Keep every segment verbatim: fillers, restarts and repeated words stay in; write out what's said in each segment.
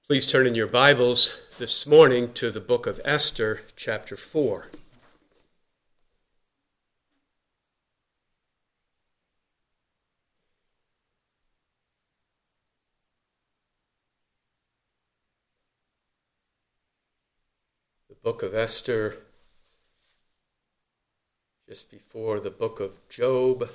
Please turn in your Bibles this morning to the book of Esther, chapter four. The book of Esther, just before the book of Job,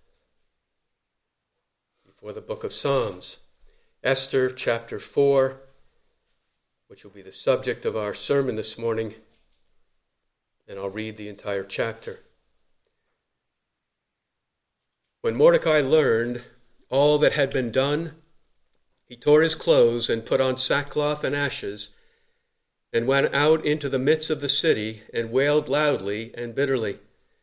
before the book of Psalms. Esther, chapter four, which will be the subject of our sermon this morning, and I'll read the entire chapter. When Mordecai learned all that had been done, he tore his clothes and put on sackcloth and ashes, and went out into the midst of the city and wailed loudly and bitterly.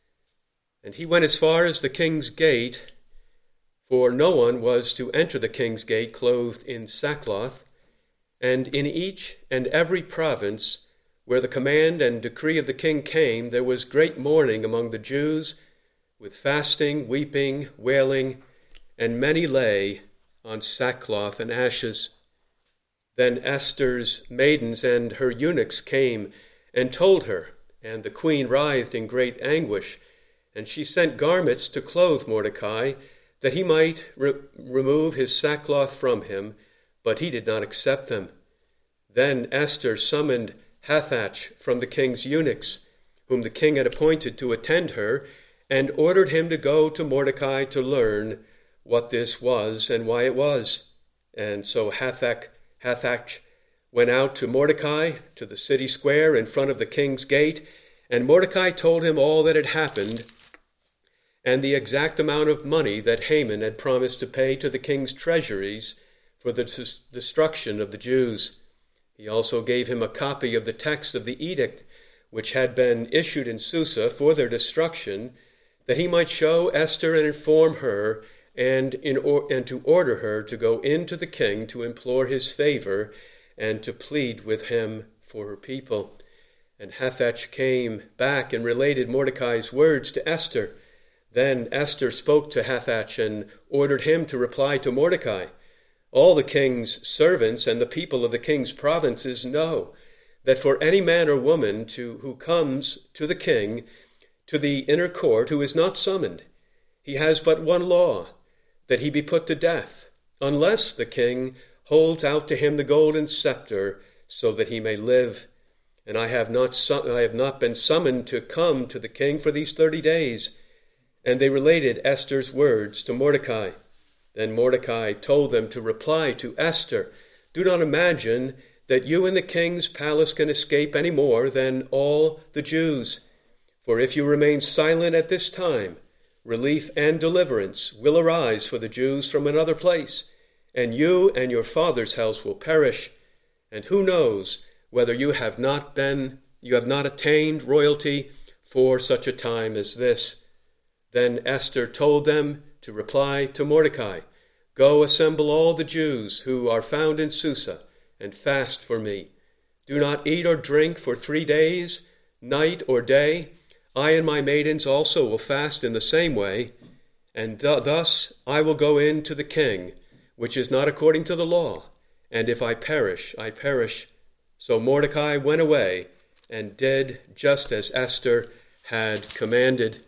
And he went as far as the king's gate, for no one was to enter the king's gate clothed in sackcloth. And in each and every province where the command and decree of the king came, there was great mourning among the Jews, with fasting, weeping, wailing, and many lay on sackcloth and ashes. Then Esther's maidens and her eunuchs came and told her, and the queen writhed in great anguish, and she sent garments to clothe Mordecai, that he might re- remove his sackcloth from him, but he did not accept them. Then Esther summoned Hathach from the king's eunuchs, whom the king had appointed to attend her, and ordered him to go to Mordecai to learn what this was and why it was. And so Hathach, Hathach went out to Mordecai to the city square in front of the king's gate, and Mordecai told him all that had happened, and the exact amount of money that Haman had promised to pay to the king's treasuries for the des- destruction of the Jews. He also gave him a copy of the text of the edict which had been issued in Susa for their destruction, that he might show Esther and inform her, and, in or- and to order her to go in to the king to implore his favor and to plead with him for her people. And Hathach came back and related Mordecai's words to Esther. Then Esther spoke to Hathach and ordered him to reply to Mordecai. All the king's servants and the people of the king's provinces know that for any man or woman to, who comes to the king, to the inner court, who is not summoned, he has but one law, that he be put to death, unless the king holds out to him the golden scepter, so that he may live. And I have not su- I have not been summoned to come to the king for these thirty days. And they related Esther's words to Mordecai. Then Mordecai told them to reply to Esther, "Do not imagine that you in the king's palace can escape any more than all the Jews. For if you remain silent at this time, relief and deliverance will arise for the Jews from another place, and you and your father's house will perish. And who knows whether you have not been, you have not attained royalty for such a time as this." Then Esther told them to reply to Mordecai, "Go assemble all the Jews who are found in Susa, and fast for me. Do not eat or drink for three days, night or day. I and my maidens also will fast in the same way, and th- thus I will go in to the king, which is not according to the law, and if I perish, I perish." So Mordecai went away and did just as Esther had commanded.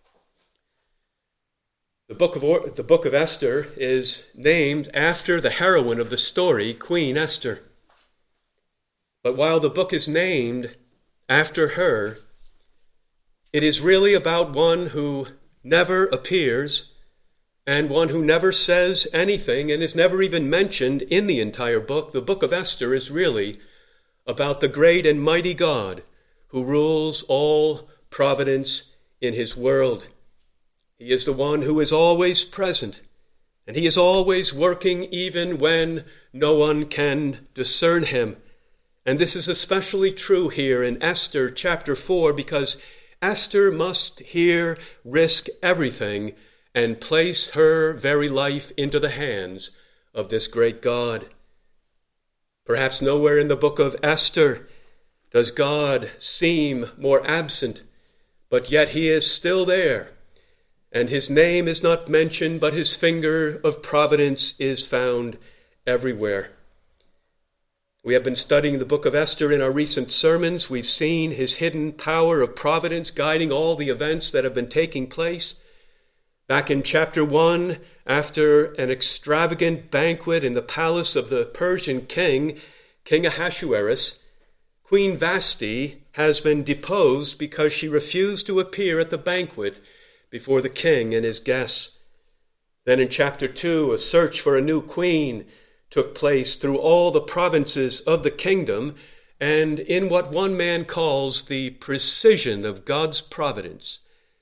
The book of or- the book of Esther is named after the heroine of the story, Queen Esther. But while the book is named after her, it is really about one who never appears and one who never says anything and is never even mentioned in the entire book. The book of Esther is really about the great and mighty God who rules all providence in his world. He is the one who is always present, and he is always working even when no one can discern him. And this is especially true here in Esther chapter four, because Esther must here risk everything and place her very life into the hands of this great God. Perhaps nowhere in the book of Esther does God seem more absent, but yet he is still there. And his name is not mentioned, but his finger of providence is found everywhere. We have been studying the book of Esther in our recent sermons. We've seen his hidden power of providence guiding all the events that have been taking place. Back in chapter one, after an extravagant banquet in the palace of the Persian king, King Ahasuerus, Queen Vashti has been deposed because she refused to appear at the banquet before the king and his guests. Then in chapter two, a search for a new queen took place through all the provinces of the kingdom, and in what one man calls the precision of God's providence,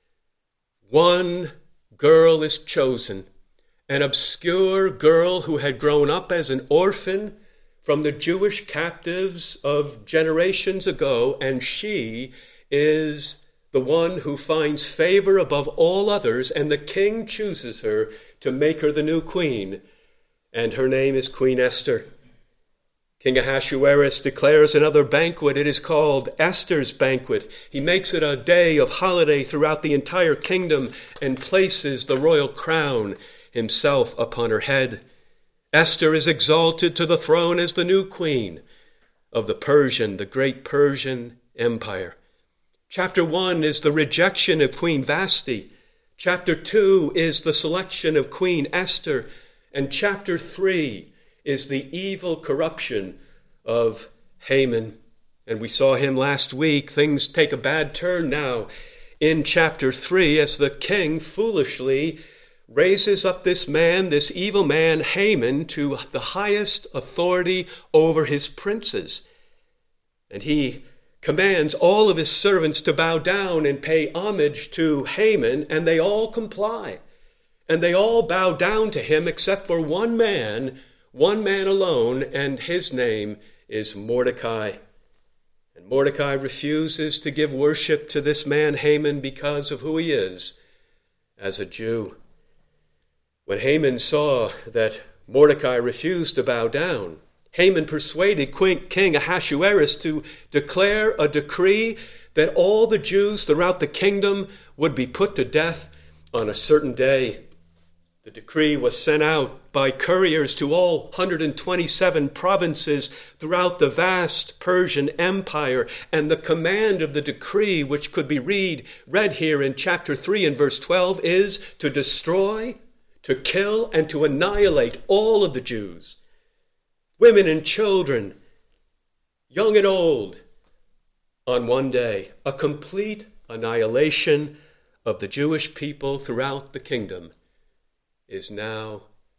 one girl is chosen, an obscure girl who had grown up as an orphan from the Jewish captives of generations ago, and she is the one who finds favor above all others, and the king chooses her to make her the new queen, and her name is Queen Esther. King Ahasuerus declares another banquet. It is called Esther's banquet. He makes it a day of holiday throughout the entire kingdom and places the royal crown himself upon her head. Esther is exalted to the throne as the new queen of the Persian, the great Persian Empire. Chapter one is the rejection of Queen Vashti. Chapter two is the selection of Queen Esther. And chapter three is the evil corruption of Haman. And we saw him last week. Things take a bad turn now in chapter three as the king foolishly raises up this man, this evil man, Haman, to the highest authority over his princes. And he commands all of his servants to bow down and pay homage to Haman, and they all comply. And they all bow down to him except for one man, one man alone, and his name is Mordecai. And Mordecai refuses to give worship to this man Haman because of who he is as a Jew. When Haman saw that Mordecai refused to bow down, Haman persuaded King Ahasuerus to declare a decree that all the Jews throughout the kingdom would be put to death on a certain day. The decree was sent out by couriers to all one hundred twenty-seven provinces throughout the vast Persian Empire, and the command of the decree, which could be read, read here in chapter three and verse twelve, is to destroy, to kill, and to annihilate all of the Jews, women and children, young and old, on one day. A complete annihilation of the Jewish people throughout the kingdom is now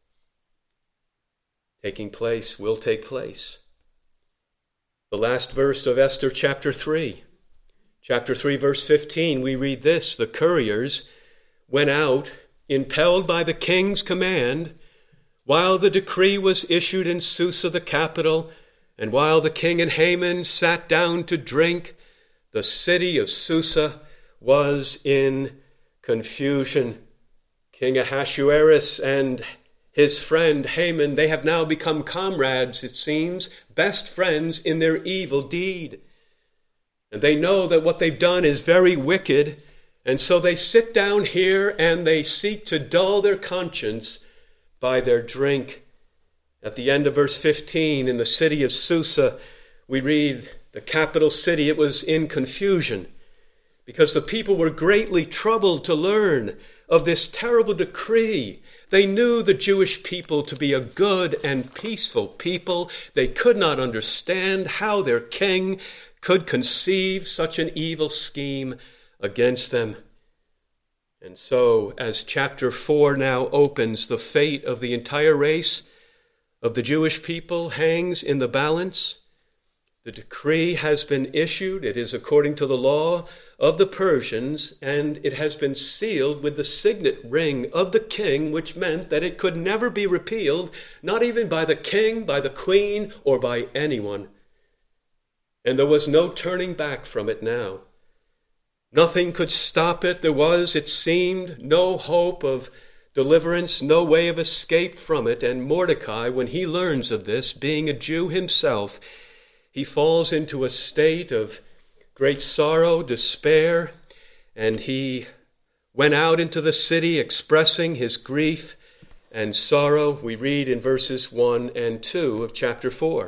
taking place, will take place. The last verse of Esther chapter three. Chapter three, verse fifteen, we read this: the couriers went out, impelled by the king's command, while the decree was issued in Susa, the capital, and while the king and Haman sat down to drink, the city of Susa was in confusion. King Ahasuerus and his friend Haman, they have now become comrades, it seems, best friends in their evil deed. And they know that what they've done is very wicked, and so they sit down here and they seek to dull their conscience by their drink. At the end of verse fifteen, in the city of Susa, we read, the capital city, it was in confusion, because the people were greatly troubled to learn of this terrible decree. They knew the Jewish people to be a good and peaceful people. They could not understand how their king could conceive such an evil scheme against them. And so, as chapter four now opens, the fate of the entire race of the Jewish people hangs in the balance. The decree has been issued. It is according to the law of the Persians, and it has been sealed with the signet ring of the king, which meant that it could never be repealed, not even by the king, by the queen, or by anyone. And there was no turning back from it now. Nothing could stop it. There was, it seemed, no hope of deliverance, no way of escape from it. And Mordecai, when he learns of this, being a Jew himself, he falls into a state of great sorrow, despair, and he went out into the city expressing his grief and sorrow. We read in verses one and two of chapter four.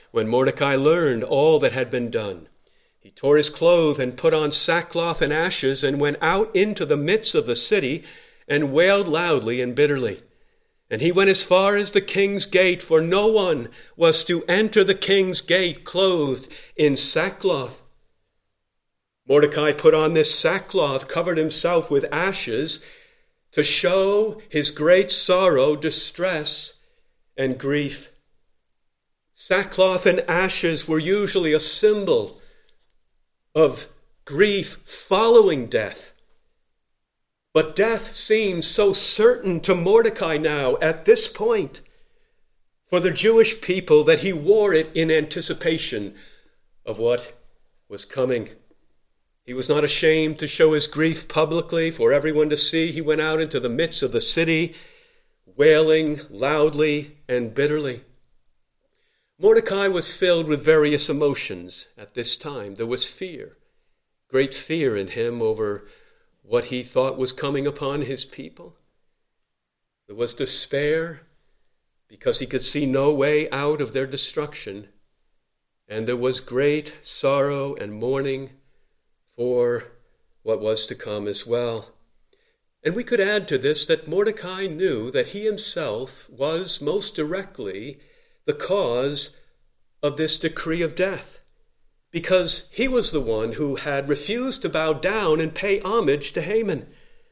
when Mordecai learned all that had been done, he tore his clothes and put on sackcloth and ashes and went out into the midst of the city and wailed loudly and bitterly. And he went as far as the king's gate, for no one was to enter the king's gate clothed in sackcloth. Mordecai put on this sackcloth, covered himself with ashes, to show his great sorrow, distress, and grief. Sackcloth and ashes were usually a symbol of grief following death. But death seems so certain to Mordecai now at this point for the Jewish people that he wore it in anticipation of what was coming. He was not ashamed to show his grief publicly for everyone to see. He went out into the midst of the city, wailing loudly and bitterly. Mordecai was filled with various emotions at this time. There was fear, great fear in him over what he thought was coming upon his people. There was despair because he could see no way out of their destruction. And there was great sorrow and mourning for what was to come as well. And we could add to this that Mordecai knew that he himself was most directly the cause of this decree of death, because he was the one who had refused to bow down and pay homage to Haman.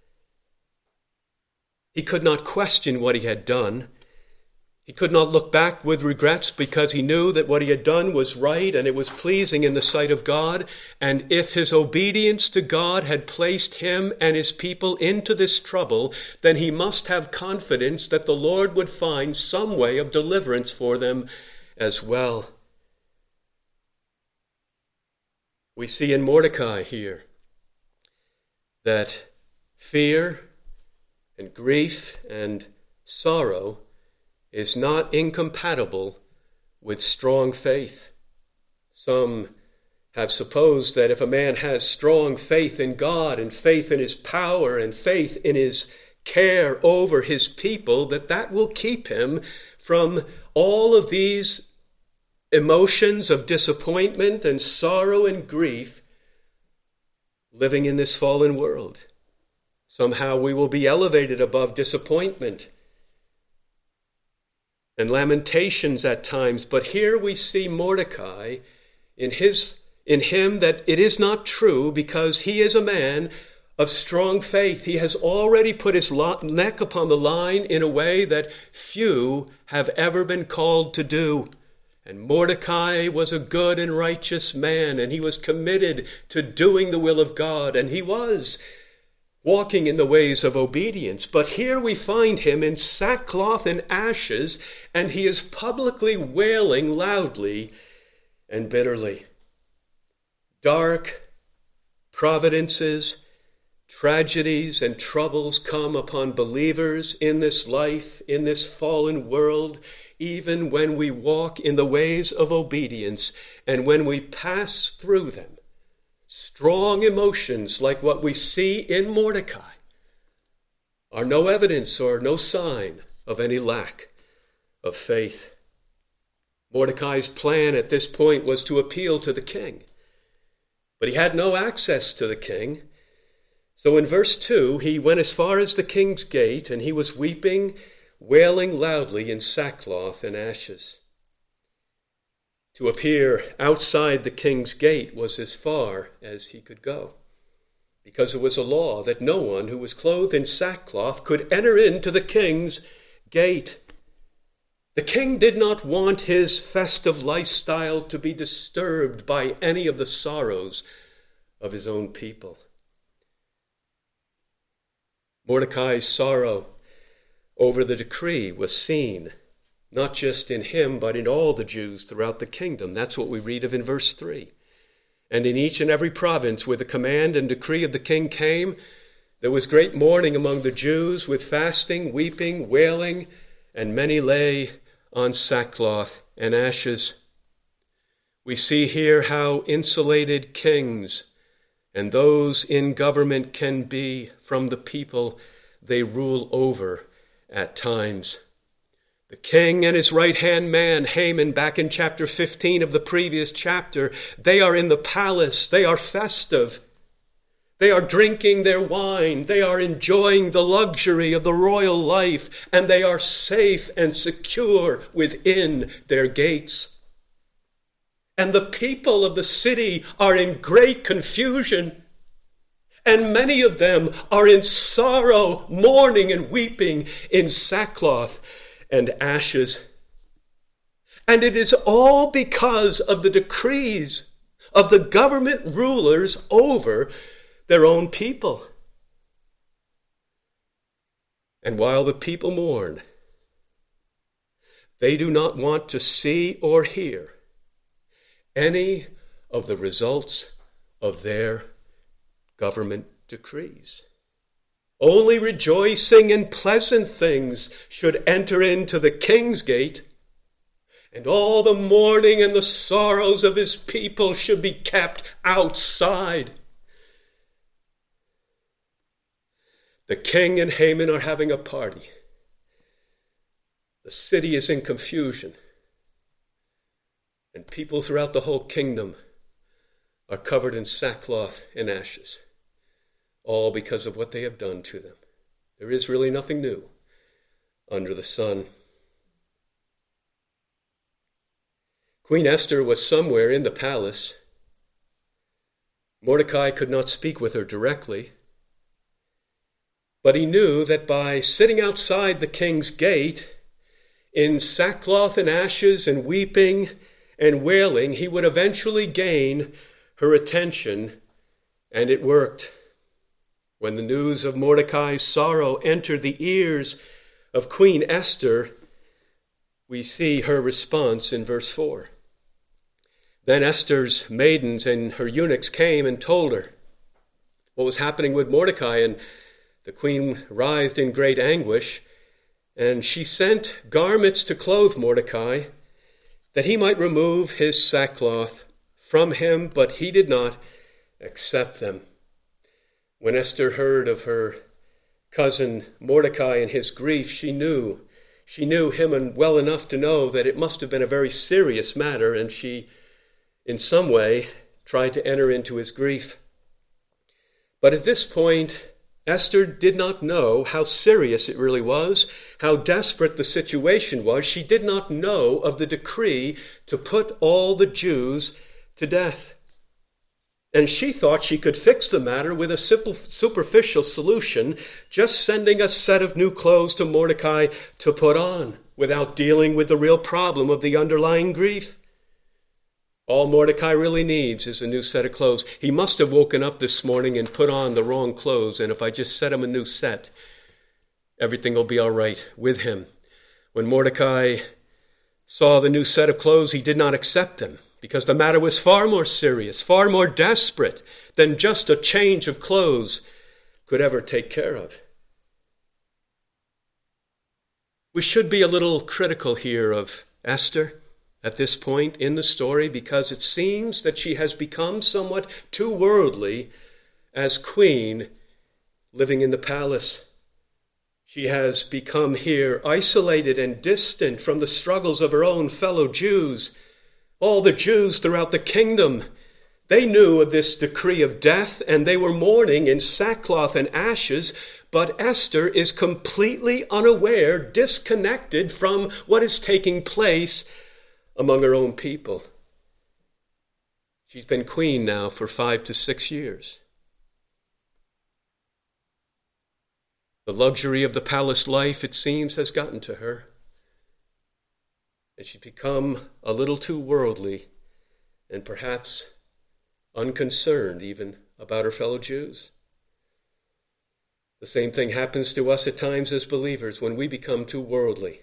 He could not question what he had done. He could not look back with regrets because he knew that what he had done was right and it was pleasing in the sight of God. And if his obedience to God had placed him and his people into this trouble, then he must have confidence that the Lord would find some way of deliverance for them as well. We see in Mordecai here that fear and grief and sorrow is not incompatible with strong faith. Some have supposed that if a man has strong faith in God and faith in his power and faith in his care over his people, that that will keep him from all of these emotions of disappointment and sorrow and grief living in this fallen world. Somehow we will be elevated above disappointment and lamentations at times. But here we see Mordecai in his in him that it is not true, because he is a man of strong faith. He has already put his neck upon the line in a way that few have ever been called to do. And Mordecai was a good and righteous man, and he was committed to doing the will of God, and he was walking in the ways of obedience. But here we find him in sackcloth and ashes, and he is publicly wailing loudly and bitterly. Dark providences, tragedies, and troubles come upon believers in this life, in this fallen world, even when we walk in the ways of obedience, and when we pass through them. Strong emotions like what we see in Mordecai are no evidence or no sign of any lack of faith. Mordecai's plan at this point was to appeal to the king, but he had no access to the king. So in verse two, he went as far as the king's gate, and he was weeping, wailing loudly in sackcloth and ashes. To appear outside the king's gate was as far as he could go, because it was a law that no one who was clothed in sackcloth could enter into the king's gate. The king did not want his festive lifestyle to be disturbed by any of the sorrows of his own people. Mordecai's sorrow over the decree was seen, not just in him, but in all the Jews throughout the kingdom. That's what we read of in verse three. And in each and every province where the command and decree of the king came, there was great mourning among the Jews, with fasting, weeping, wailing, and many lay on sackcloth and ashes. We see here how insulated kings and those in government can be from the people they rule over at times. The king and his right-hand man, Haman, back in chapter fifteen of the previous chapter, they are in the palace. They are festive. They are drinking their wine. They are enjoying the luxury of the royal life, and they are safe and secure within their gates. And the people of the city are in great confusion, and many of them are in sorrow, mourning and weeping in sackcloth and ashes. And it is all because of the decrees of the government rulers over their own people. And while the people mourn, they do not want to see or hear any of the results of their government decrees. Only rejoicing and pleasant things should enter into the king's gate, and all the mourning and the sorrows of his people should be kept outside. The king and Haman are having a party. The city is in confusion, and people throughout the whole kingdom are covered in sackcloth and ashes, all because of what they have done to them. There is really nothing new under the sun. Queen Esther was somewhere in the palace. Mordecai could not speak with her directly, but he knew that by sitting outside the king's gate in sackcloth and ashes and weeping and wailing, he would eventually gain her attention, and it worked. When the news of Mordecai's sorrow entered the ears of Queen Esther, we see her response in verse four. Then Esther's maidens and her eunuchs came and told her what was happening with Mordecai, and the queen writhed in great anguish, and she sent garments to clothe Mordecai, that he might remove his sackcloth from him, but he did not accept them. When Esther heard of her cousin Mordecai and his grief, she knew, she knew him well enough to know that it must have been a very serious matter, and she, in some way, tried to enter into his grief. But at this point, Esther did not know how serious it really was, how desperate the situation was. She did not know of the decree to put all the Jews to death. And she thought she could fix the matter with a simple, superficial solution, just sending a set of new clothes to Mordecai to put on, without dealing with the real problem of the underlying grief. All Mordecai really needs is a new set of clothes. He must have woken up this morning and put on the wrong clothes, and if I just set him a new set, everything will be all right with him. When Mordecai saw the new set of clothes, he did not accept them, because the matter was far more serious, far more desperate than just a change of clothes could ever take care of. We should be a little critical here of Esther at this point in the story, because it seems that she has become somewhat too worldly as queen living in the palace. She has become here isolated and distant from the struggles of her own fellow Jews. All the Jews throughout the kingdom, they knew of this decree of death, and they were mourning in sackcloth and ashes, but Esther is completely unaware, disconnected from what is taking place among her own people. She's been queen now for five to six years. The luxury of the palace life, it seems, has gotten to her, and she's become a little too worldly and perhaps unconcerned even about her fellow Jews. The same thing happens to us at times as believers when we become too worldly.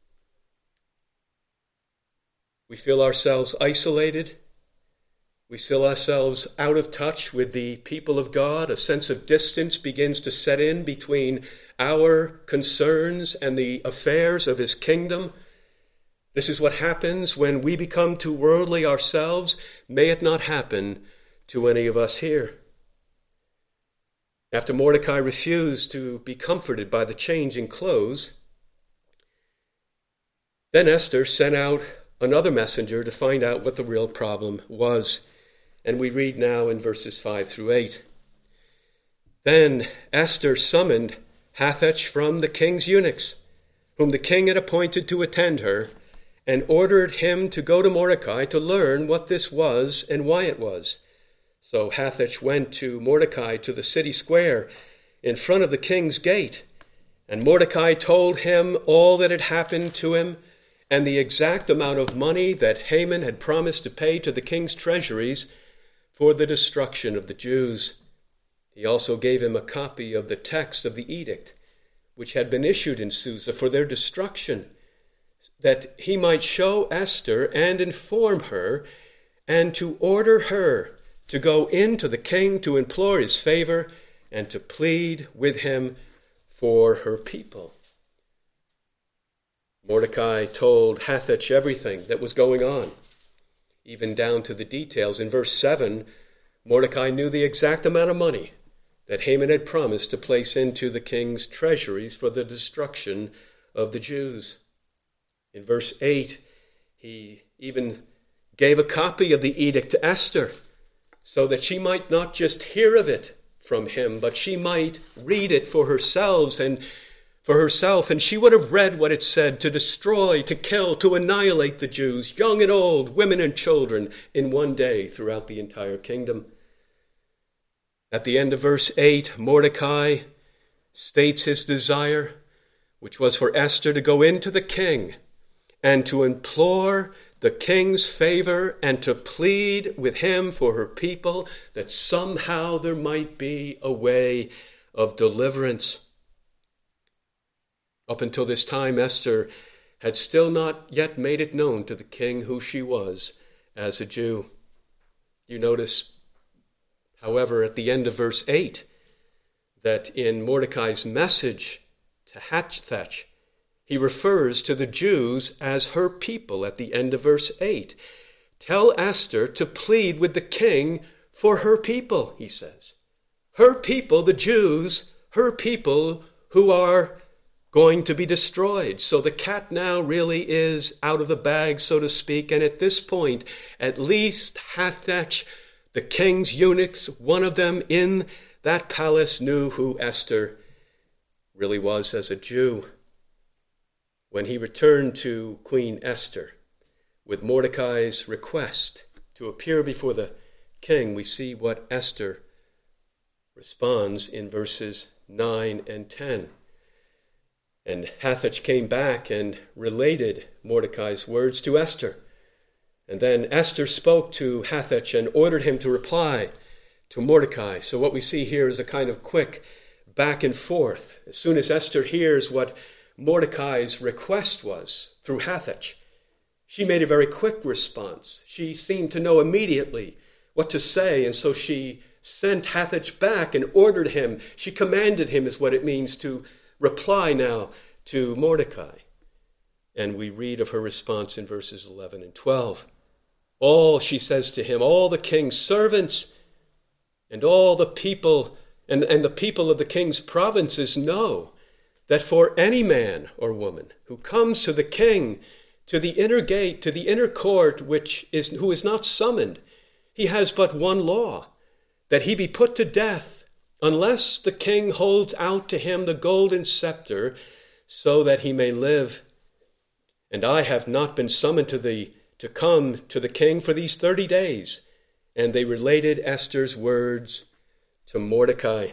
We feel ourselves isolated. We feel ourselves out of touch with the people of God. A sense of distance begins to set in between our concerns and the affairs of his kingdom. This is what happens when we become too worldly ourselves. May it not happen to any of us here. After Mordecai refused to be comforted by the change in clothes, Then Esther sent out another messenger to find out what the real problem was. And we read now in verses five through eight. Then Esther summoned Hathach from the king's eunuchs, whom the king had appointed to attend her, and ordered him to go to Mordecai to learn what this was and why it was. So Hathach went to Mordecai to the city square in front of the king's gate, and Mordecai told him all that had happened to him and the exact amount of money that Haman had promised to pay to the king's treasuries for the destruction of the Jews. He also gave him a copy of the text of the edict, which had been issued in Susa for their destruction, that he might show Esther and inform her, and to order her to go in to the king to implore his favor and to plead with him for her people. Mordecai told Hathach everything that was going on, even down to the details. In verse seven, Mordecai knew the exact amount of money that Haman had promised to place into the king's treasuries for the destruction of the Jews. In verse eight, he even gave a copy of the edict to Esther so that she might not just hear of it from him, but she might read it for herself and for herself, and she would have read what it said: to destroy, to kill, to annihilate the Jews, young and old, women and children, in one day throughout the entire kingdom. At the end of verse eight, Mordecai states his desire, which was for Esther to go into the king and to implore the king's favor and to plead with him for her people, that somehow there might be a way of deliverance. Up until this time, Esther had still not yet made it known to the king who she was as a Jew. You notice, however, at the end of verse eight, that in Mordecai's message to Hathach, he refers to the Jews as her people at the end of verse eight. Tell Esther to plead with the king for her people, he says. Her people, the Jews, her people who are going to be destroyed. So the cat now really is out of the bag, so to speak. And at this point, at least Hathach, the king's eunuchs, one of them in that palace, knew who Esther really was as a Jew. When he returned to Queen Esther with Mordecai's request to appear before the king, we see what Esther responds in verses nine and ten. And Hathach came back and related Mordecai's words to Esther. And then Esther spoke to Hathach and ordered him to reply to Mordecai. So what we see here is a kind of quick back and forth. As soon as Esther hears what Mordecai's request was through Hathach, she made a very quick response. She seemed to know immediately what to say, and so she sent Hathach back and ordered him. She commanded him, is what it means, to reply now to Mordecai. And we read of her response in verses eleven and twelve. All, she says to him, all the king's servants and all the people and, and the people of the king's provinces know that for any man or woman who comes to the king, to the inner gate, to the inner court, which is who is not summoned, he has but one law, that he be put to death, unless the king holds out to him the golden scepter, so that he may live. And I have not been summoned to the to come to the king for these thirty days. And they related Esther's words to Mordecai.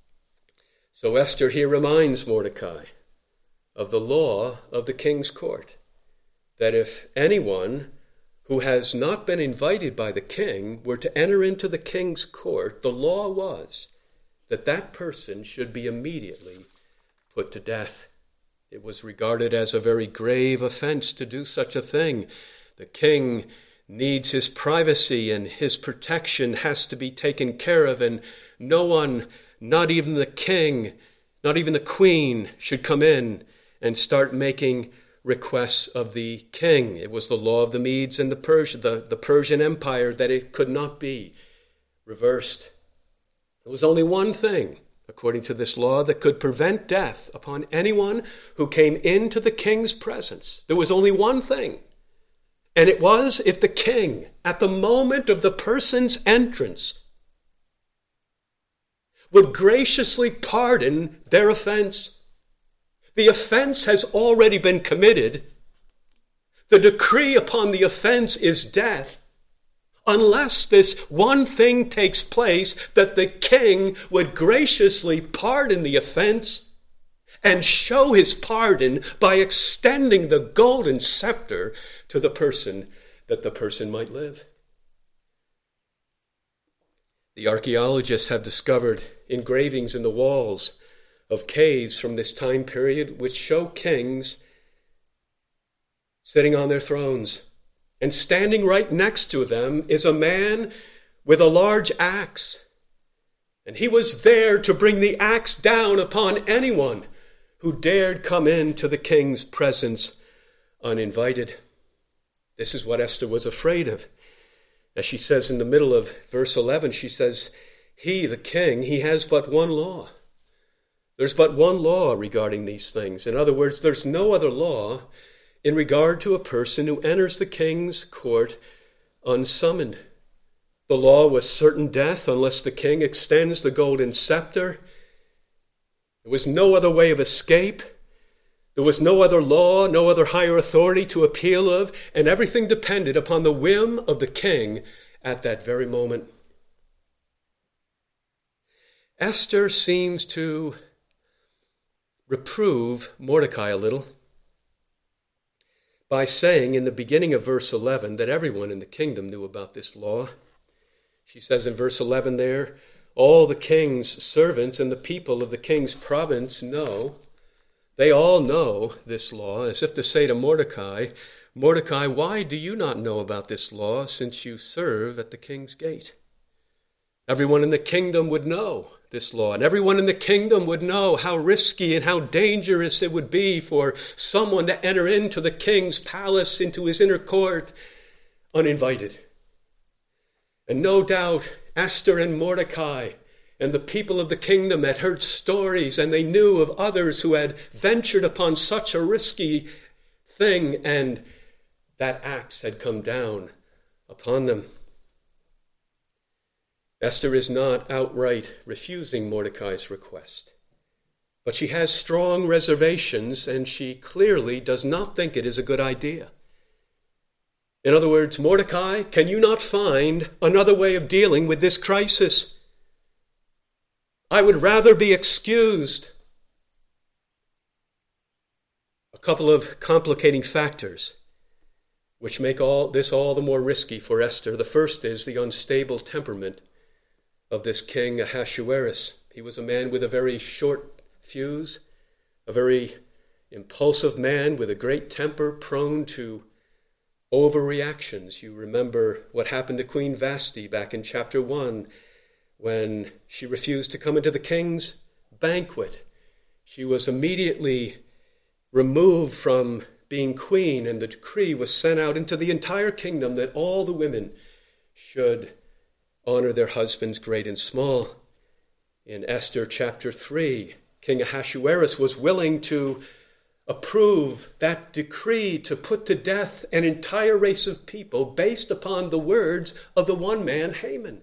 So Esther here reminds Mordecai of the law of the king's court, that if anyone who has not been invited by the king were to enter into the king's court, the law was that that person should be immediately put to death. It was regarded as a very grave offense to do such a thing. The king needs his privacy, and his protection has to be taken care of, and no one, not even the king, not even the queen, should come in and start making requests of the king. It was the law of the Medes and the Persian, the, the Persian Empire, that it could not be reversed. There was only one thing according to this law, that could prevent death upon anyone who came into the king's presence. There was only one thing, and it was if the king, at the moment of the person's entrance, would graciously pardon their offense. The offense has already been committed. The decree upon the offense is death, unless this one thing takes place, that the king would graciously pardon the offense and show his pardon by extending the golden scepter to the person, that the person might live. The archaeologists have discovered engravings in the walls of caves from this time period which show kings sitting on their thrones. And standing right next to them is a man with a large axe. And he was there to bring the axe down upon anyone who dared come into the king's presence uninvited. This is what Esther was afraid of. As she says in the middle of verse eleven, she says, he, the king, he has but one law. There's but one law regarding these things. In other words, there's no other law in regard to a person who enters the king's court unsummoned. The law was certain death unless the king extends the golden scepter. There was no other way of escape. There was no other law, no other higher authority to appeal of, and everything depended upon the whim of the king at that very moment. Esther seems to reprove Mordecai a little by saying in the beginning of verse eleven that everyone in the kingdom knew about this law. She says in verse eleven there, all the king's servants and the people of the king's province know. They all know this law, as if to say to Mordecai, Mordecai, why do you not know about this law, since you serve at the king's gate? Everyone in the kingdom would know this law, and everyone in the kingdom would know how risky and how dangerous it would be for someone to enter into the king's palace, into his inner court, uninvited. And no doubt Esther and Mordecai and the people of the kingdom had heard stories, and they knew of others who had ventured upon such a risky thing, and that axe had come down upon them. Esther is not outright refusing Mordecai's request, but she has strong reservations, and she clearly does not think it is a good idea. In other words, Mordecai, can you not find another way of dealing with this crisis? I would rather be excused. A couple of complicating factors which make all this all the more risky for Esther. The first is the unstable temperament of this king Ahasuerus. He was a man with a very short fuse, a very impulsive man with a great temper, prone to overreactions. You remember what happened to Queen Vashti back in chapter one, when she refused to come into the king's banquet. She was immediately removed from being queen, and the decree was sent out into the entire kingdom that all the women should honor their husbands, great and small. In Esther chapter three, King Ahasuerus was willing to approve that decree to put to death an entire race of people based upon the words of the one man, Haman.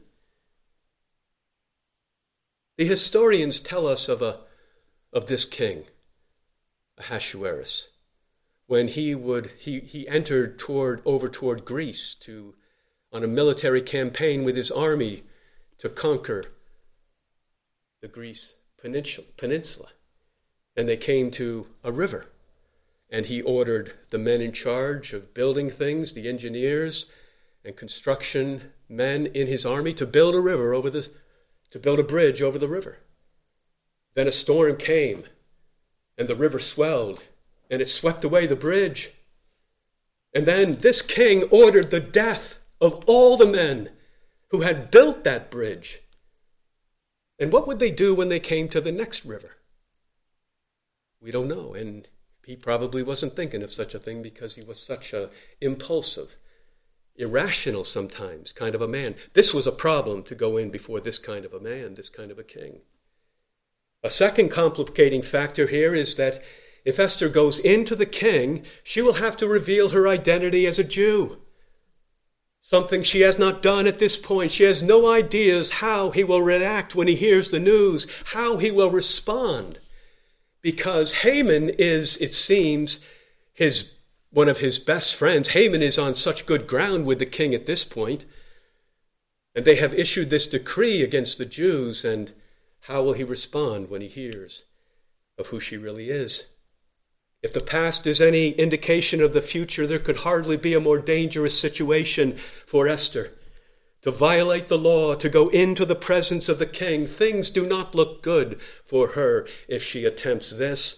The historians tell us of a of this king, Ahasuerus, when he would he, he entered toward over toward Greece to on a military campaign with his army to conquer the Greece peninsula, peninsula. And they came to a river, and he ordered the men in charge of building things, the engineers and construction men in his army, to build a river over the to build a bridge over the river. Then a storm came, and the river swelled, and it swept away the bridge. And then this king ordered the death of all the men who had built that bridge. And what would they do when they came to the next river? We don't know, and he probably wasn't thinking of such a thing because he was such a impulsive, irrational sometimes kind of a man. This was a problem to go in before this kind of a man, this kind of a king. A second complicating factor here is that if Esther goes into the king, she will have to reveal her identity as a Jew. Something she has not done at this point. She has no ideas how he will react when he hears the news, how he will respond. Because Haman is, it seems, his one of his best friends. Haman is on such good ground with the king at this point. And they have issued this decree against the Jews, and how will he respond when he hears of who she really is? If the past is any indication of the future, there could hardly be a more dangerous situation for Esther. To violate the law, to go into the presence of the king, things do not look good for her if she attempts this.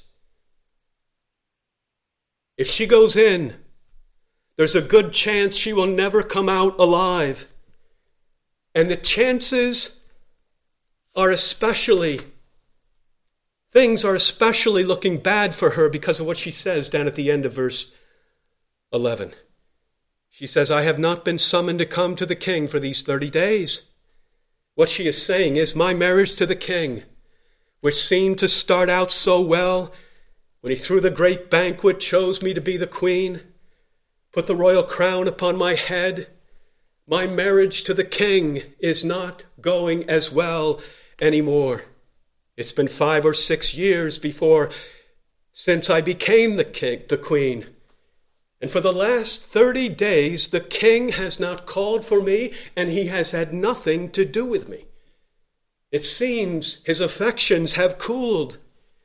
If she goes in, there's a good chance she will never come out alive. And the chances are especially Things are especially looking bad for her because of what she says down at the end of verse eleven. She says, I have not been summoned to come to the king for these thirty days. What she is saying is, my marriage to the king, which seemed to start out so well, when he threw the great banquet, chose me to be the queen, put the royal crown upon my head, my marriage to the king is not going as well anymore. It's been five or six years before, since I became the king, the queen. And for the last thirty days, the king has not called for me, and he has had nothing to do with me. It seems his affections have cooled.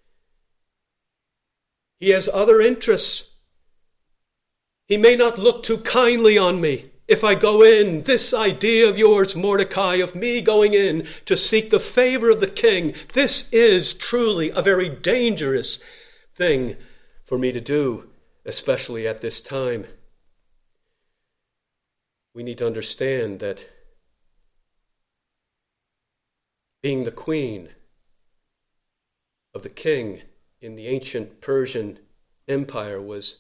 He has other interests. He may not look too kindly on me. If I go in, this idea of yours, Mordecai, of me going in to seek the favor of the king, this is truly a very dangerous thing for me to do, especially at this time. We need to understand that being the queen of the king in the ancient Persian Empire was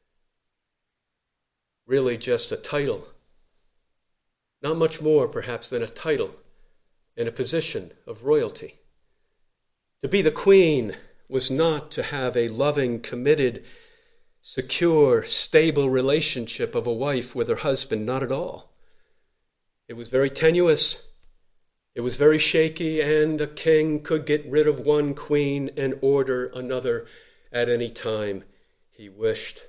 really just a title. Not much more, perhaps, than a title and a position of royalty. To be the queen was not to have a loving, committed, secure, stable relationship of a wife with her husband, not at all. It was very tenuous. It was very shaky, and a king could get rid of one queen and order another at any time he wished.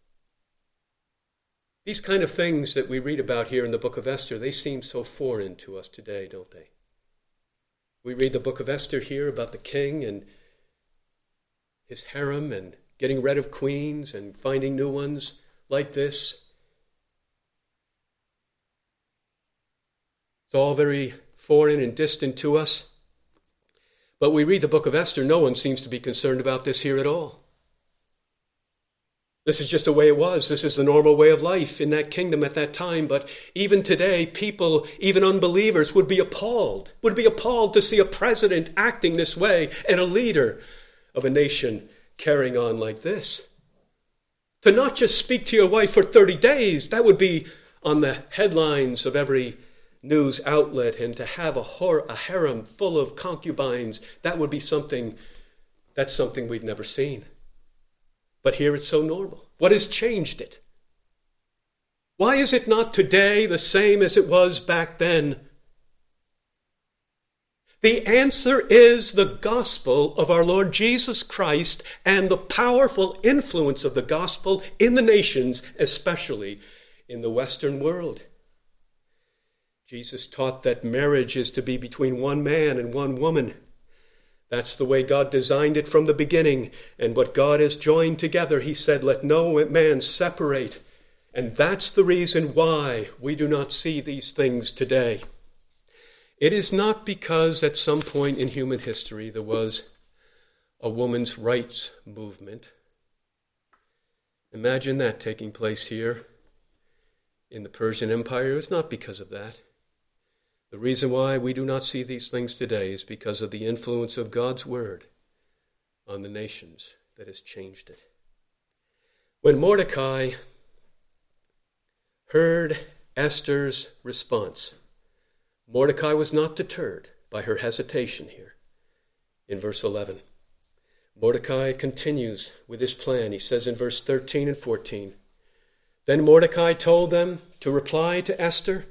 These kind of things that we read about here in the book of Esther, they seem so foreign to us today, don't they? We read the book of Esther here about the king and his harem and getting rid of queens and finding new ones like this. It's all very foreign and distant to us. But we read the book of Esther, no one seems to be concerned about this here at all. This is just the way it was. This is the normal way of life in that kingdom at that time. But even today, people, even unbelievers, would be appalled, would be appalled to see a president acting this way and a leader of a nation carrying on like this. To not just speak to your wife for thirty days, that would be on the headlines of every news outlet, and to have a, hor- a harem full of concubines, that would be something, that's something we've never seen. But here it's so normal. What has changed it? Why is it not today the same as it was back then? The answer is the gospel of our Lord Jesus Christ and the powerful influence of the gospel in the nations, especially in the Western world. Jesus taught that marriage is to be between one man and one woman. That's the way God designed it from the beginning. And what God has joined together, he said, let no man separate. And that's the reason why we do not see these things today. It is not because at some point in human history there was a woman's rights movement. Imagine that taking place here in the Persian Empire. It's not because of that. The reason why we do not see these things today is because of the influence of God's word on the nations that has changed it. When Mordecai heard Esther's response, Mordecai was not deterred by her hesitation here in verse eleven. Mordecai continues with his plan. He says in verse thirteen and fourteen, "Then Mordecai told them to reply to Esther,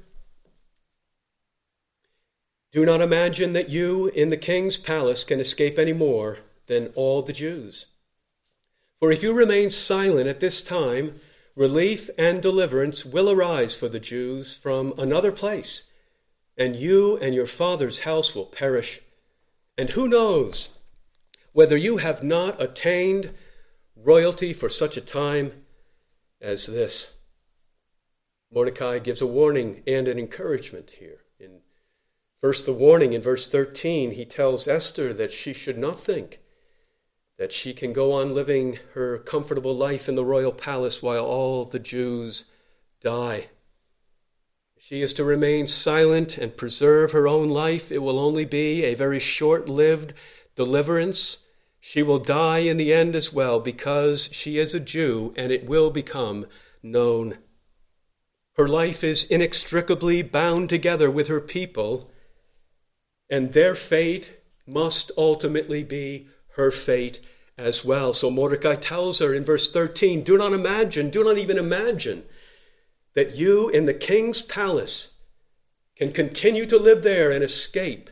'Do not imagine that you in the king's palace can escape any more than all the Jews. For if you remain silent at this time, relief and deliverance will arise for the Jews from another place, and you and your father's house will perish. And who knows whether you have not attained royalty for such a time as this?'" Mordecai gives a warning and an encouragement here. In First, the warning in verse thirteen, he tells Esther that she should not think that she can go on living her comfortable life in the royal palace while all the Jews die. She is to remain silent and preserve her own life. It will only be a very short-lived deliverance. She will die in the end as well because she is a Jew, and it will become known. Her life is inextricably bound together with her people, and their fate must ultimately be her fate as well. So Mordecai tells her in verse thirteen, do not imagine, do not even imagine that you in the king's palace can continue to live there and escape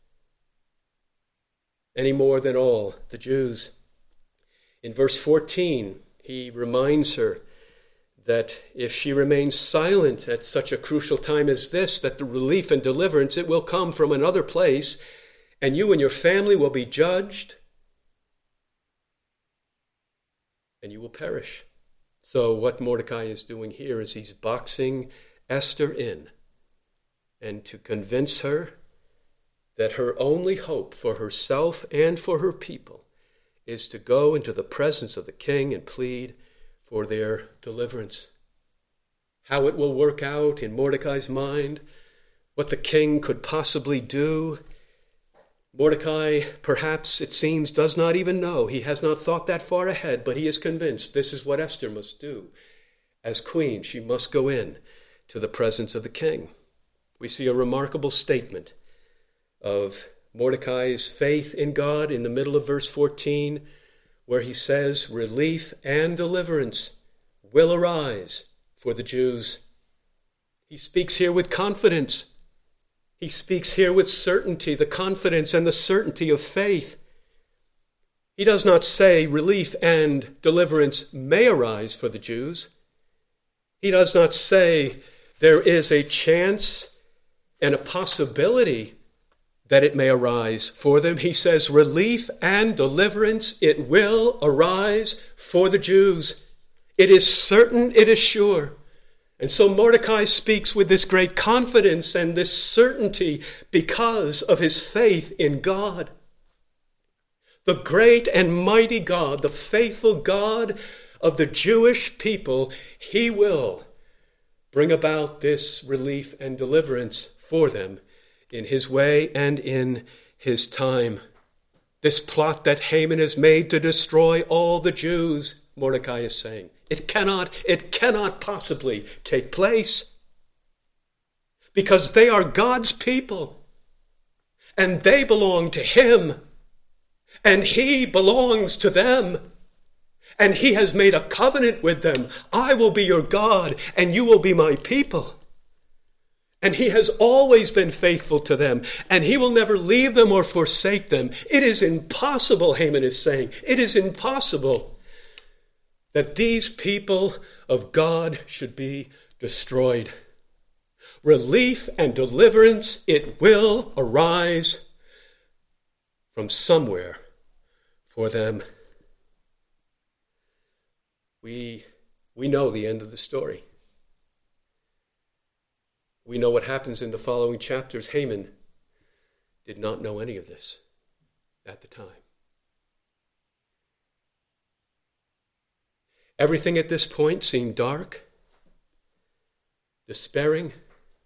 any more than all the Jews. In verse fourteen, he reminds her that if she remains silent at such a crucial time as this, that the relief and deliverance, it will come from another place, and you and your family will be judged, and you will perish. So what Mordecai is doing here is he's boxing Esther in, and to convince her that her only hope for herself and for her people is to go into the presence of the king and plead for their deliverance. How it will work out in Mordecai's mind, what the king could possibly do, Mordecai, perhaps it seems, does not even know. He has not thought that far ahead, but he is convinced this is what Esther must do. As queen, she must go in to the presence of the king. We see a remarkable statement of Mordecai's faith in God in the middle of verse fourteen, where he says, relief and deliverance will arise for the Jews. He speaks here with confidence. He speaks here with certainty, the confidence and the certainty of faith. He does not say relief and deliverance may arise for the Jews. He does not say there is a chance and a possibility that it may arise for them. He says relief and deliverance, it will arise for the Jews. It is certain, it is sure. And so Mordecai speaks with this great confidence and this certainty because of his faith in God. The great and mighty God, the faithful God of the Jewish people, he will bring about this relief and deliverance for them in his way and in his time. This plot that Haman has made to destroy all the Jews, Mordecai is saying, It cannot, it cannot possibly take place because they are God's people and they belong to him and he belongs to them and he has made a covenant with them. I will be your God and you will be my people. And he has always been faithful to them and he will never leave them or forsake them. It is impossible, Haman is saying, it is impossible that these people of God should be destroyed. Relief and deliverance, it will arise from somewhere for them. We, we know the end of the story. We know what happens in the following chapters. Haman did not know any of this at the time. Everything at this point seemed dark, despairing,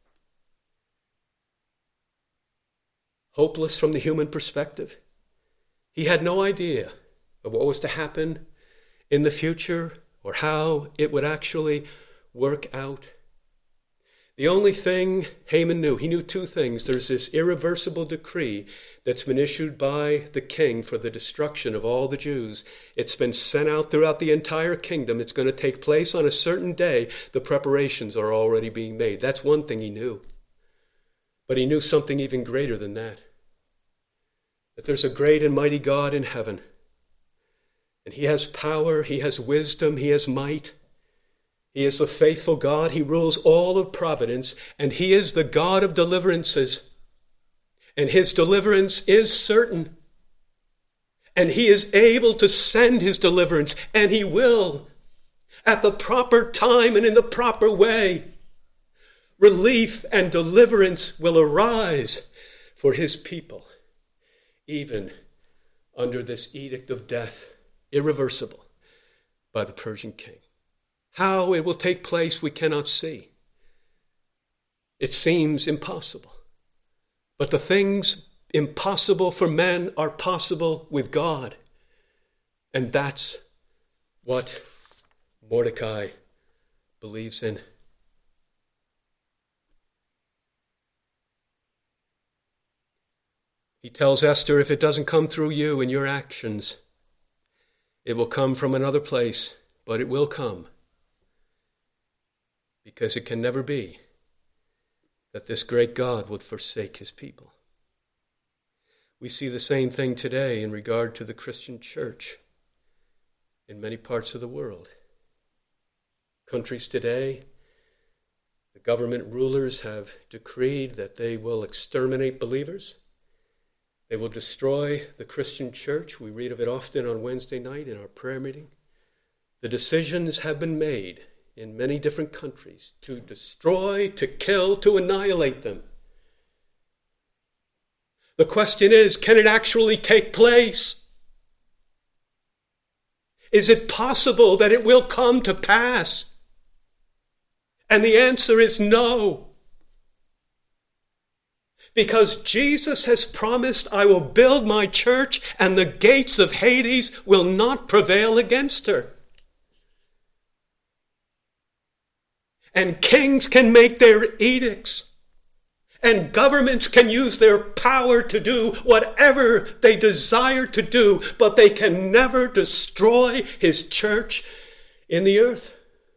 hopeless from the human perspective. He had no idea of what was to happen in the future or how it would actually work out. The only thing Haman knew, he knew two things. There's this irreversible decree that's been issued by the king for the destruction of all the Jews. It's been sent out throughout the entire kingdom. It's going to take place on a certain day. The preparations are already being made. That's one thing he knew. But he knew something even greater than that. That there's a great and mighty God in heaven. And he has power, he has wisdom, he has might. He is the faithful God. He rules all of providence, and he is the God of deliverances. And his deliverance is certain. And he is able to send his deliverance, and he will, at the proper time and in the proper way. Relief and deliverance will arise for his people, even under this edict of death, irreversible, by the Persian king. How it will take place, we cannot see. It seems impossible. But the things impossible for men are possible with God. And that's what Mordecai believes in. He tells Esther, if it doesn't come through you and your actions, it will come from another place, but it will come. Because it can never be that this great God would forsake his people. We see the same thing today in regard to the Christian church in many parts of the world. Countries today, the government rulers have decreed that they will exterminate believers. They will destroy the Christian church. We read of it often on Wednesday night in our prayer meeting. The decisions have been made in many different countries to destroy, to kill, to annihilate them. The question is, can it actually take place? Is it possible that it will come to pass? And the answer is no. Because Jesus has promised, I will build my church and the gates of Hades will not prevail against her. And kings can make their edicts. And governments can use their power to do whatever they desire to do. But they can never destroy his church in the earth.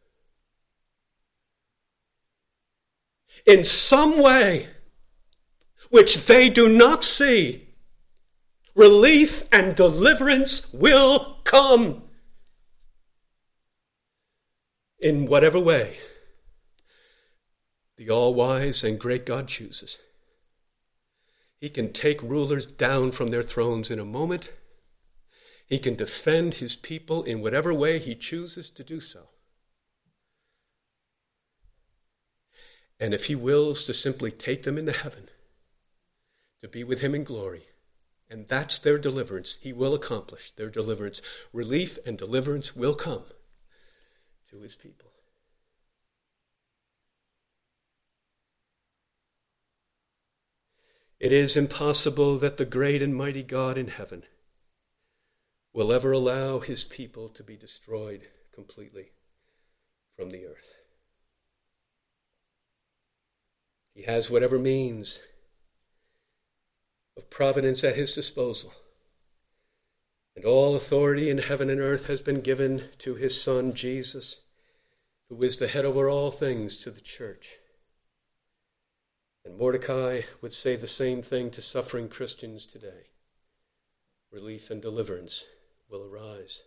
In some way, which they do not see, relief and deliverance will come. In whatever way the all-wise and great God chooses. He can take rulers down from their thrones in a moment. He can defend his people in whatever way he chooses to do so. And if he wills to simply take them into heaven, to be with him in glory, and that's their deliverance, he will accomplish their deliverance. Relief and deliverance will come to his people. It is impossible that the great and mighty God in heaven will ever allow his people to be destroyed completely from the earth. He has whatever means of providence at his disposal. And all authority in heaven and earth has been given to his Son, Jesus, who is the head over all things to the church. And Mordecai would say the same thing to suffering Christians today. Relief and deliverance will arise.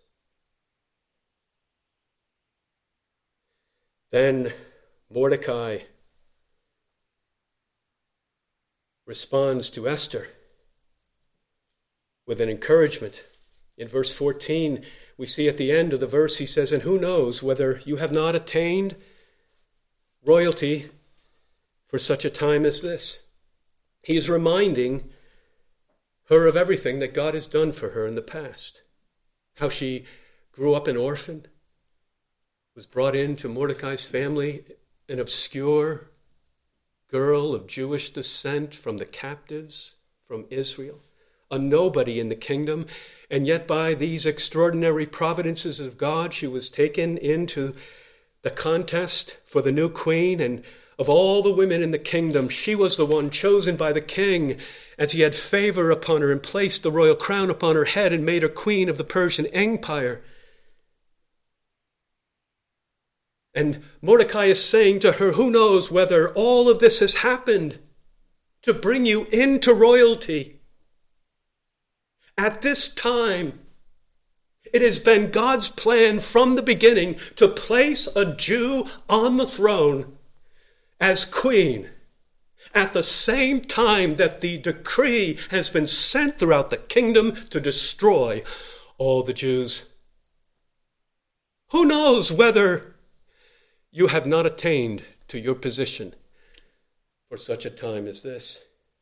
Then Mordecai responds to Esther with an encouragement. In verse fourteen, we see at the end of the verse, he says, and who knows whether you have not attained royalty for such a time as this. He is reminding her of everything that God has done for her in the past. How she grew up an orphan, was brought into Mordecai's family, an obscure girl of Jewish descent from the captives from Israel, a nobody in the kingdom, and yet by these extraordinary providences of God, she was taken into the contest for the new queen, and Of all the women in the kingdom, she was the one chosen by the king, as he had favor upon her and placed the royal crown upon her head and made her queen of the Persian Empire. And Mordecai is saying to her, who knows whether all of this has happened to bring you into royalty. At this time, it has been God's plan from the beginning to place a Jew on the throne as queen at the same time that the decree has been sent throughout the kingdom to destroy all the Jews. Who knows whether you have not attained to your position for such a time as this,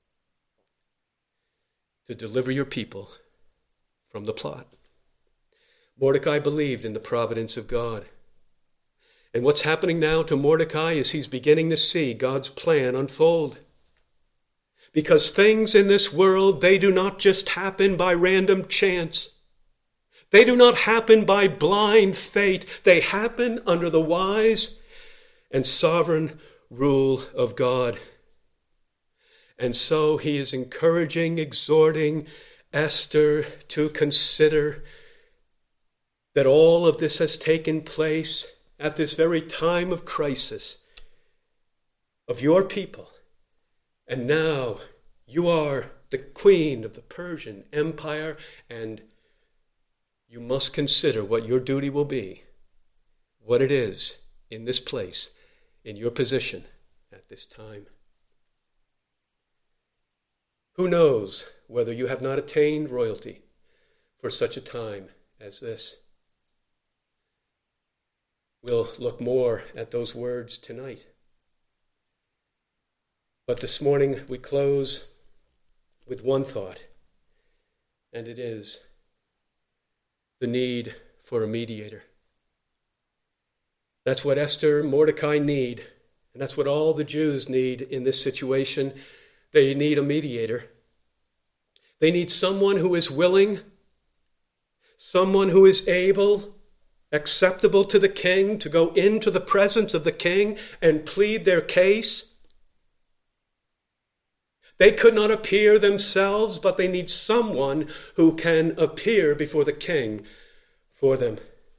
to deliver your people from the plot. Mordecai believed in the providence of God. And what's happening now to Mordecai is he's beginning to see God's plan unfold. Because things in this world, they do not just happen by random chance. They do not happen by blind fate. They happen under the wise and sovereign rule of God. And so he is encouraging, exhorting Esther to consider that all of this has taken place at this very time of crisis of your people. And now you are the queen of the Persian Empire, and you must consider what your duty will be, what it is in this place, in your position at this time. Who knows whether you have not attained royalty for such a time as this? We'll look more at those words tonight. But this morning we close with one thought, and it is the need for a mediator. That's what Esther and Mordecai need, and that's what all the Jews need in this situation. They need a mediator. They need someone who is willing, someone who is able, acceptable to the king, to go into the presence of the king and plead their case. They could not appear themselves, but they need someone who can appear before the king for them.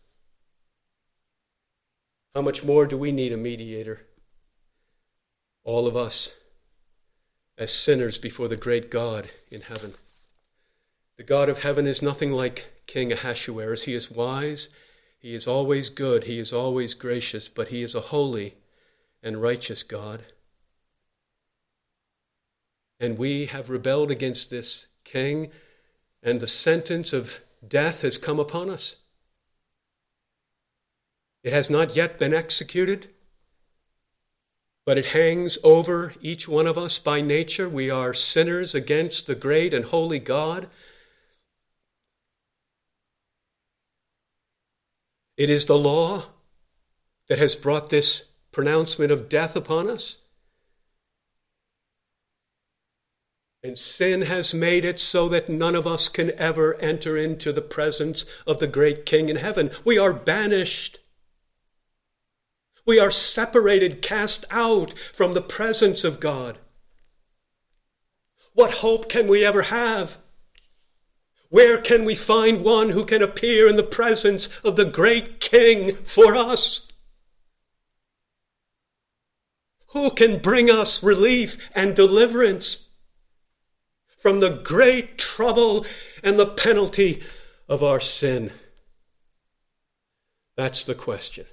How much more do we need a mediator? All of us, as sinners before the great God in heaven. The God of heaven is nothing like King Ahasuerus. He is wise. He is always good. He is always gracious, but he is a holy and righteous God. And we have rebelled against this king, and the sentence of death has come upon us. It has not yet been executed, but it hangs over each one of us by nature. We are sinners against the great and holy God. It is the law that has brought this pronouncement of death upon us. And sin has made it so that none of us can ever enter into the presence of the great King in heaven. We are banished. We are separated, cast out from the presence of God. What hope can we ever have? Where can we find one who can appear in the presence of the great King for us? Who can bring us relief and deliverance from the great trouble and the penalty of our sin? That's the question.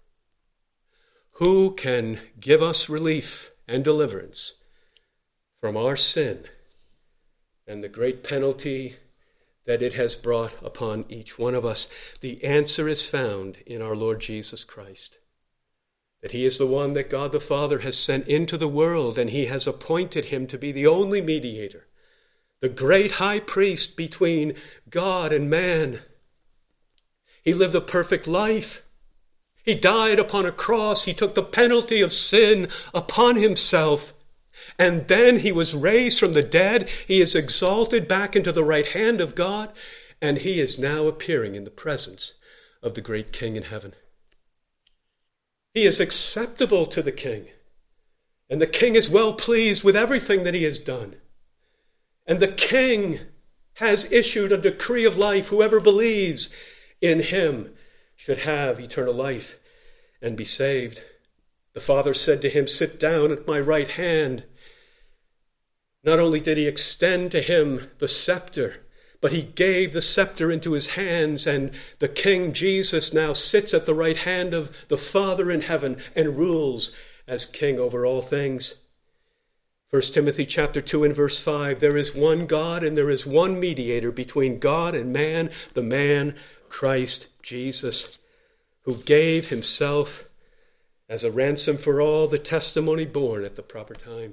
Who can give us relief and deliverance from our sin and the great penalty that it has brought upon each one of us? The answer is found in our Lord Jesus Christ. That he is the one that God the Father has sent into the world, and he has appointed him to be the only mediator, the great high priest between God and man. He lived a perfect life. He died upon a cross. He took the penalty of sin upon himself. And then he was raised from the dead. He is exalted back into the right hand of God. And he is now appearing in the presence of the great King in heaven. He is acceptable to the King. And the king is well pleased with everything that he has done. And the king has issued a decree of life. Whoever believes in him should have eternal life and be saved. The Father said to him, "Sit down at my right hand." Not only did he extend to him the scepter, but he gave the scepter into his hands, and the King Jesus now sits at the right hand of the Father in heaven and rules as king over all things. First Timothy chapter two and verse five, there is one God and there is one mediator between God and man, the man Christ Jesus, who gave himself as a ransom for all, the testimony born at the proper time.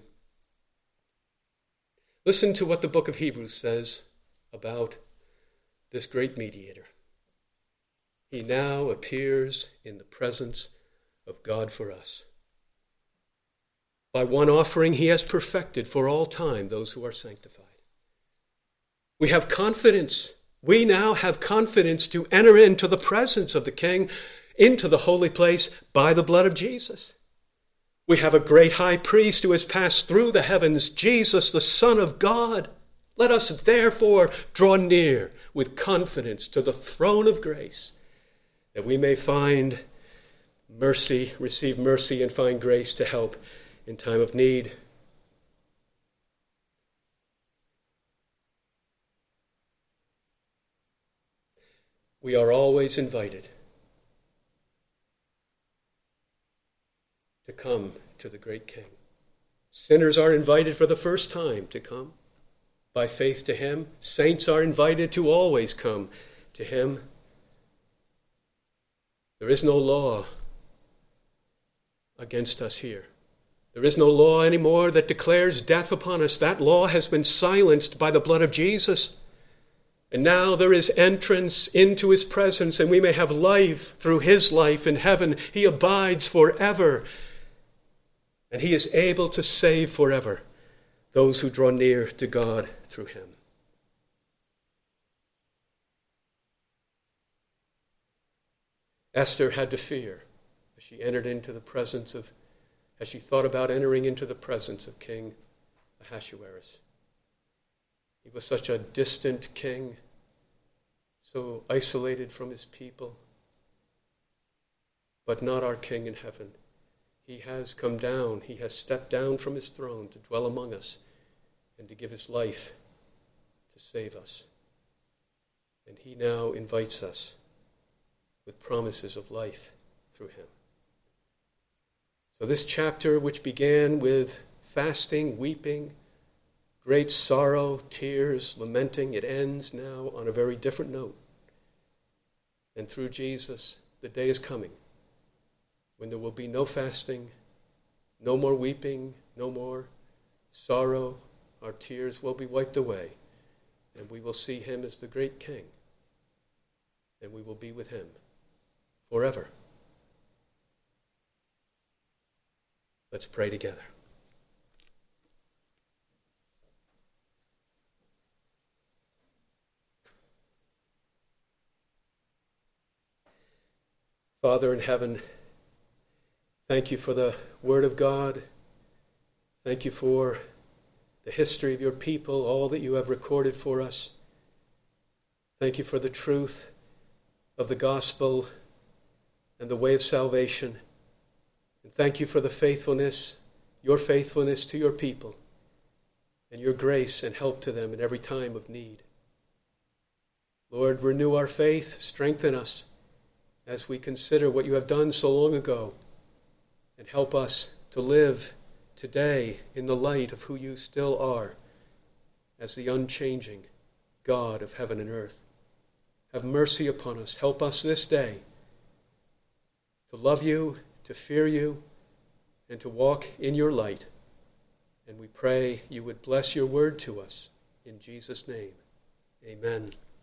Listen to what the book of Hebrews says about this great mediator. He now appears in the presence of God for us. By one offering he has perfected for all time those who are sanctified. We have confidence. We now have confidence to enter into the presence of the King, into the holy place by the blood of Jesus. We have a great high priest who has passed through the heavens, Jesus, the Son of God. Let us therefore draw near with confidence to the throne of grace, that we may find mercy, receive mercy, and find grace to help in time of need. We are always invited to come to the great King. Sinners are invited for the first time to come by faith to him. Saints are invited to always come to him. There is no law against us here. There is no law anymore that declares death upon us. That law has been silenced by the blood of Jesus. And now there is entrance into his presence, and we may have life through his life in heaven. He abides forever. And he is able to save forever those who draw near to God through him. Esther had to fear as she entered into the presence of, as she thought about entering into the presence of King Ahasuerus. He was such a distant king, so isolated from his people, but not our King in heaven. He has come down, he has stepped down from his throne to dwell among us and to give his life to save us. And he now invites us with promises of life through him. So this chapter, which began with fasting, weeping, great sorrow, tears, lamenting, it ends now on a very different note. And through Jesus, the day is coming when there will be no fasting, no more weeping, no more sorrow. Our tears will be wiped away, and we will see him as the great King, and we will be with him forever. Let's pray together. Father in heaven, thank you for the Word of God. Thank you for the history of your people, all that you have recorded for us. Thank you for the truth of the gospel and the way of salvation. And thank you for the faithfulness, your faithfulness to your people, and your grace and help to them in every time of need. Lord, renew our faith, strengthen us as we consider what you have done so long ago, and help us to live today in the light of who you still are as the unchanging God of heaven and earth. Have mercy upon us. Help us this day to love you, to fear you, and to walk in your light. And we pray you would bless your word to us. In Jesus' name, amen.